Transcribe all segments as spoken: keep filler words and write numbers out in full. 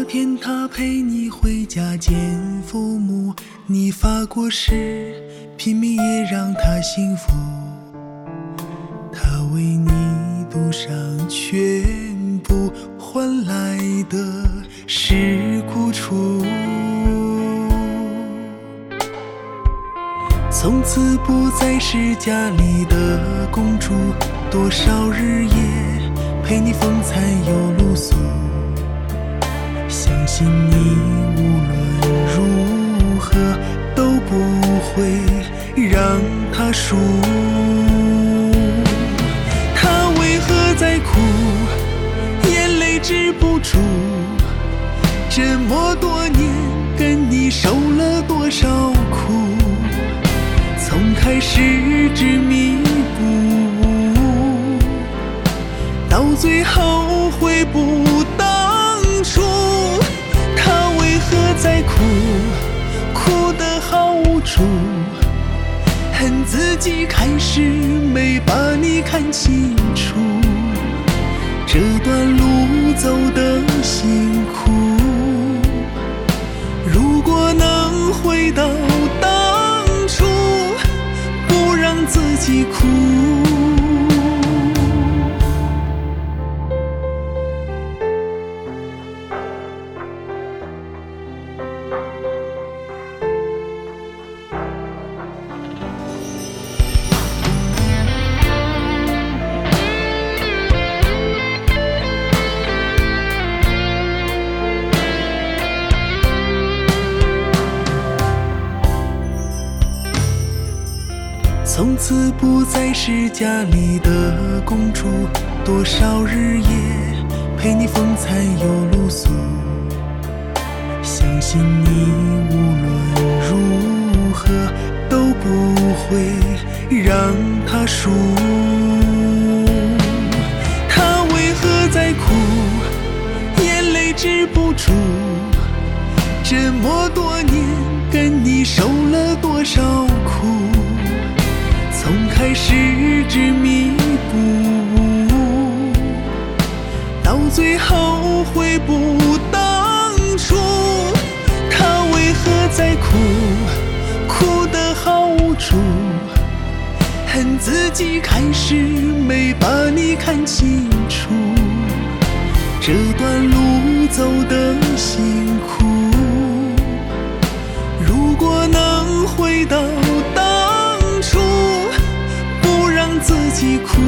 天他陪你回家见父母，你发过誓拼命也让他幸福，他为你赌上全部，换来的是苦楚。从此不再是家里的公主，多少日夜陪你风餐又露宿，相信你无论如何都不会让他输。他为何在哭，眼泪止不住，这么多年跟你受了多少苦，从开始执迷不悟，到最后悔不当初。他为何在哭，哭得好无助，恨自己开始没把你看清楚，这段路走得辛苦，如果能回到当初，不让自己哭。从此不再是家里的公主，多少日夜陪你风餐又露宿，相信你无论如何都不会让他输。他为何在哭，眼泪止不住，这么多年跟你受了多少苦，从开始执迷不悟，到最后悔不当初。他为何在哭，哭得好无助，恨自己开始没把你看清楚，这段路走得辛苦，如果能回到当初，自己哭。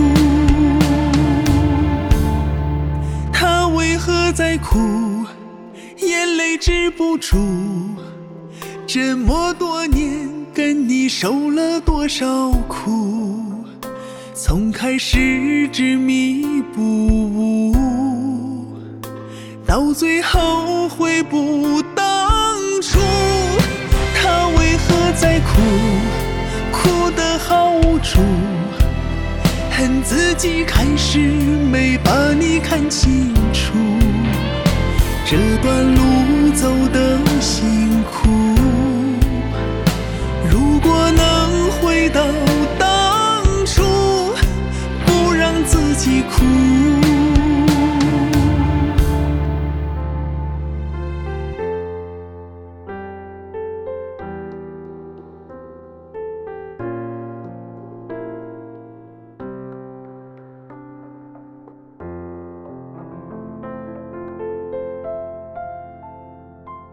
他为何在哭，眼泪止不住，这么多年跟你受了多少苦，从开始执迷不悟，到最后悔不当初。他为何在哭，哭得好无助，恨自己开始没把你看清楚，这段路走得辛苦，如果能回到当初，不让自己哭。